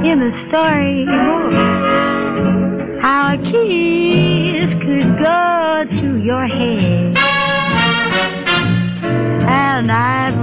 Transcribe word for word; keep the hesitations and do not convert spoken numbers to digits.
in the story how a kiss could go to your head. And I've